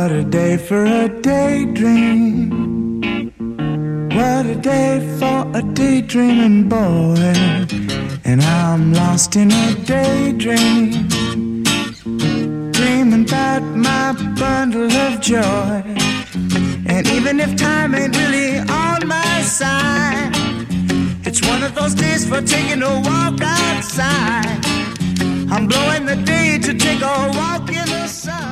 What a day for a daydream. What a day for a daydreaming boy. And I'm lost in a daydream, dreaming about my bundle of joy. And even if time ain't really on my side, it's one of those days for taking a walk outside. I'm blowing the day to take a walk in the sun.